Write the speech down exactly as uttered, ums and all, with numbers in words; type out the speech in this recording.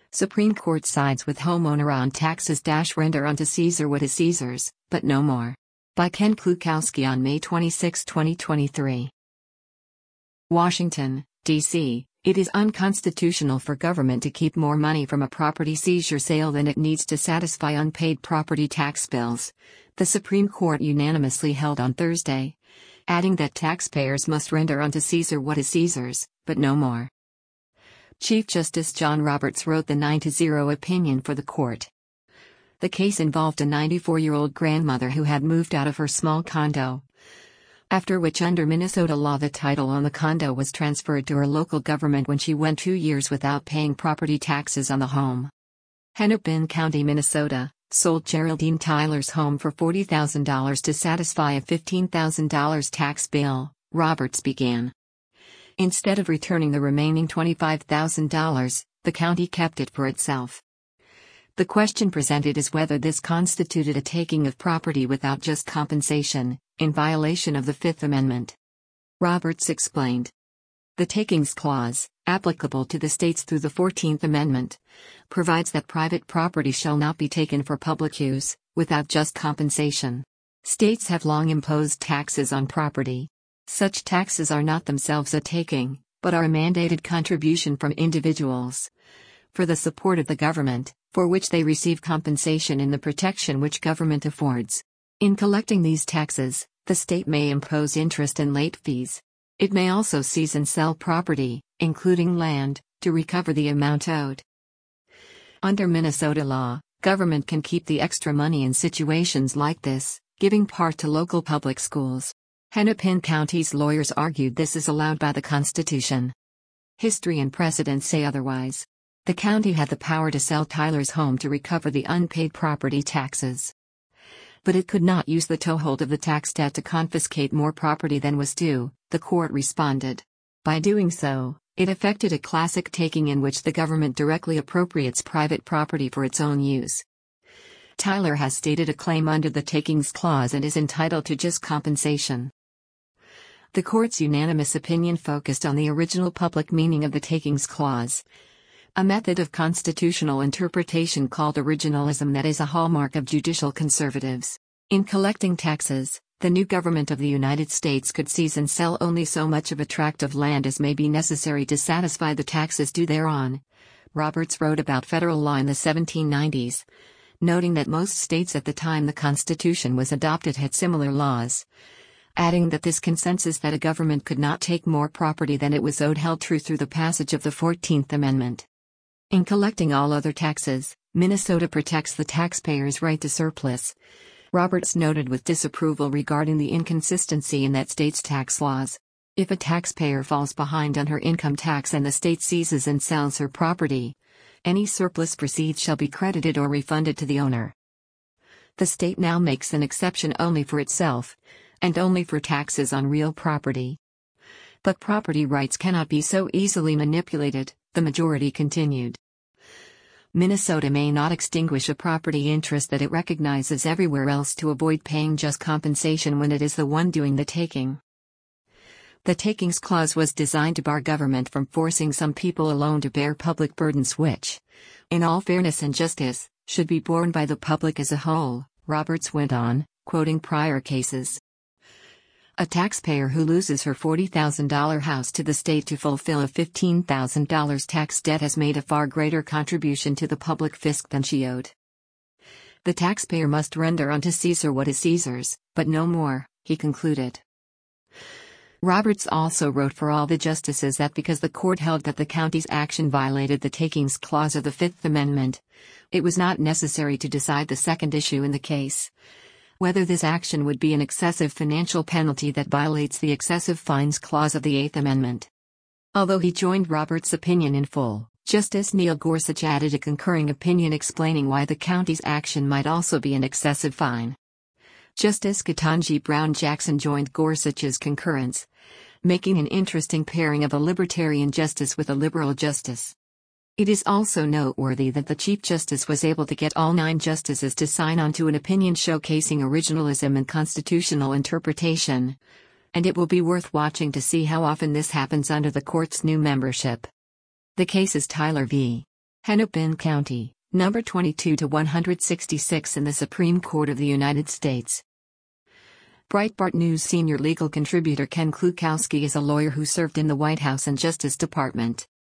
Supreme Court sides with homeowner on taxes. Render unto Caesar what is Caesar's, but no more. By Ken Klukowski on May twenty-sixth, twenty twenty-three. Washington, D C It is unconstitutional for government to keep more money from a property seizure sale than it needs to satisfy unpaid property tax bills, the Supreme Court unanimously held on Thursday, adding that taxpayers must render unto Caesar what is Caesar's, but no more. Chief Justice John Roberts wrote the nine to zero opinion for the court. The case involved a ninety-four-year-old grandmother who had moved out of her small condo, after which under Minnesota law the title on the condo was transferred to her local government when she went two years without paying property taxes on the home. Hennepin County, Minnesota, sold Geraldine Tyler's home for forty thousand dollars to satisfy a fifteen thousand dollars tax bill, Roberts began. Instead of returning the remaining twenty-five thousand dollars, the county kept it for itself. The question presented is whether this constituted a taking of property without just compensation, in violation of the Fifth Amendment. Roberts explained. The Takings Clause, applicable to the states through the Fourteenth Amendment, provides that private property shall not be taken for public use, without just compensation. States have long imposed taxes on property. Such taxes are not themselves a taking, but are a mandated contribution from individuals for the support of the government, for which they receive compensation in the protection which government affords. In collecting these taxes, the state may impose interest and late fees. It may also seize and sell property, including land, to recover the amount owed. Under Minnesota law, government can keep the extra money in situations like this, giving part to local public schools. Hennepin County's lawyers argued this is allowed by the Constitution. History and precedent say otherwise. The county had the power to sell Tyler's home to recover the unpaid property taxes. But it could not use the toehold of the tax debt to confiscate more property than was due, the court responded. By doing so, it effected a classic taking in which the government directly appropriates private property for its own use. Tyler has stated a claim under the Takings Clause and is entitled to just compensation. The court's unanimous opinion focused on the original public meaning of the Takings Clause, a method of constitutional interpretation called originalism that is a hallmark of judicial conservatives. In collecting taxes, the new government of the United States could seize and sell only so much of a tract of land as may be necessary to satisfy the taxes due thereon. Roberts wrote about federal law in the seventeen nineties, noting that most states at the time the Constitution was adopted had similar laws, adding that this consensus that a government could not take more property than it was owed held true through the passage of the Fourteenth Amendment. In collecting all other taxes, Minnesota protects the taxpayer's right to surplus. Roberts noted with disapproval regarding the inconsistency in that state's tax laws. If a taxpayer falls behind on her income tax and the state seizes and sells her property, any surplus proceeds shall be credited or refunded to the owner. The state now makes an exception only for itself, and only for taxes on real property. But property rights cannot be so easily manipulated, the majority continued. Minnesota may not extinguish a property interest that it recognizes everywhere else to avoid paying just compensation when it is the one doing the taking. The Takings Clause was designed to bar government from forcing some people alone to bear public burdens which, in all fairness and justice, should be borne by the public as a whole, Roberts went on, quoting prior cases. A taxpayer who loses her forty thousand dollars house to the state to fulfill a fifteen thousand dollars tax debt has made a far greater contribution to the public fisc than she owed. The taxpayer must render unto Caesar what is Caesar's, but no more, he concluded. Roberts also wrote for all the justices that because the court held that the county's action violated the Takings Clause of the Fifth Amendment, it was not necessary to decide the second issue in the case, whether this action would be an excessive financial penalty that violates the excessive fines clause of the Eighth Amendment. Although he joined Roberts' opinion in full, Justice Neil Gorsuch added a concurring opinion explaining why the county's action might also be an excessive fine. Justice Ketanji Brown Jackson joined Gorsuch's concurrence, making an interesting pairing of a libertarian justice with a liberal justice. It is also noteworthy that the Chief Justice was able to get all nine justices to sign on to an opinion showcasing originalism and constitutional interpretation, and it will be worth watching to see how often this happens under the court's new membership. The case is Tyler v. Hennepin County, number twenty-two to one hundred sixty-six in the Supreme Court of the United States. Breitbart News senior legal contributor Ken Klukowski is a lawyer who served in the White House and Justice Department.